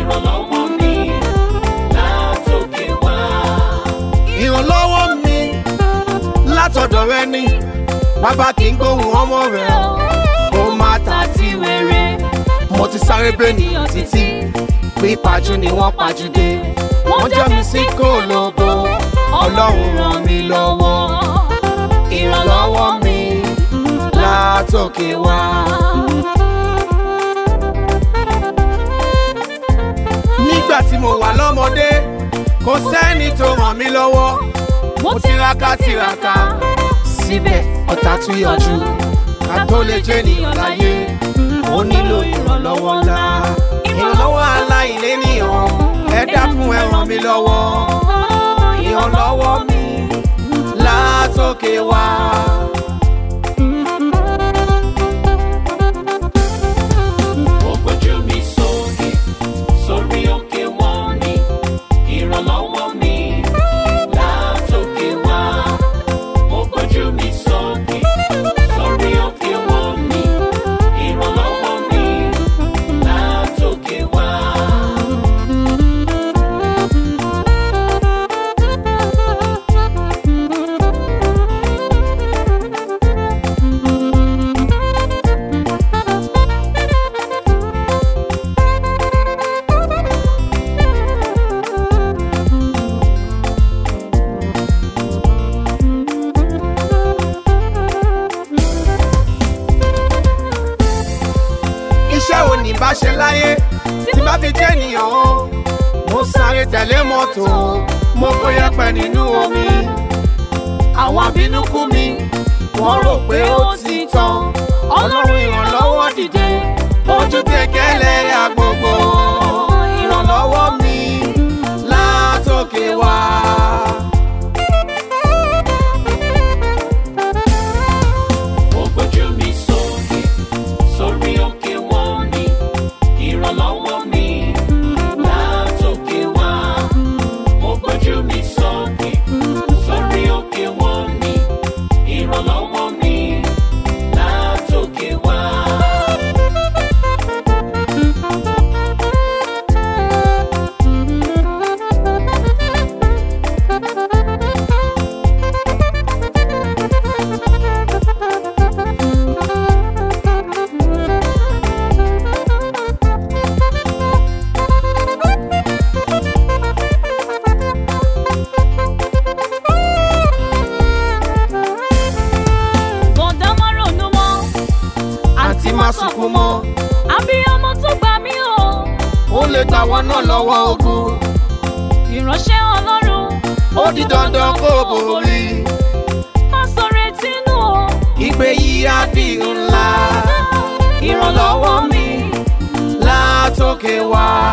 ìrànlọ́wọ́ mi látòkè wá. Ìrànlọ́wọ́ mi látọ̀dọ̀ rẹ ni, bàbá kì í gbóhùn ọmọ rẹ̀ ó máa tà tí wéré. Mo ti sáré bẹ́nìyàn títí, pípajú ni wọ́n pajú dé. Wọ́n jẹ́ mi sí kòlóbó, Ọlọ́run ràn mí lọ́wọ́. Ìrànlọ́wọ́ mi látòkè wá. Nígbà tí mo wà lọ́mọdé, kò sẹ́ni tó ràn mí lọ́wọ́. Mo tiraka síbẹ̀ ọ̀tá tún yọjú. Ká tó lè jẹ́ ènìyàn láyé, ó nílò ìrànlọ́wọ́ ńlá. Ìrànlọ́wọ́ aláìlénìyàn, ẹ dákun ẹ ràn mí lọ́wọ́. Ìrànlọ́wọ́ mi látòkè wá. Mo gbójú mi sókè, sórí òkè wọn ni, ìrànlọ́wọ́ mi látòkè wá. Mo gbójú mi sókè, sórí òkè wọn ni, ìrànlọ́wọ́ mi látòkè wá. Iṣẹ́ wo ní bá ṣe láyé tí bá fi jẹ́ ènìyàn o? Mo sáré tẹ̀lé mọ́tò, mo kó yẹ̀pẹ̀ nínú omi. Àwọn abínúkú mi, wọ́n rò pé ó ti tán. Ọlọ́run ìrànlọ́wọ́ dìde, ojú tẹ̀kẹ́lẹ̀ agbogbo. Ìrànlọ́wọ́ mi látòkè wá. Mo gbójú mi sókè, sórí òkè wọn ni, ìrànlọ́wọ́ mi látòkè wá. Mo gbójú mi sókè, sórí òkè wọn ni, ìrànlọ́wọ́ mi látòkè wá. Bọ̀dá má ronú mọ́, Àǹtí má sunkún mọ́, abiyamọ tó gbà mí o. ó lè gbà wọ́n náà lọ́wọ́ ogun. Ìránṣẹ́ Ọlọ́run, Ó di dandan kó borí. má sọ retí nù o. Ìgbé yìí á di ńlá. Ìrànlọ́wọ́ mi látòkè wá.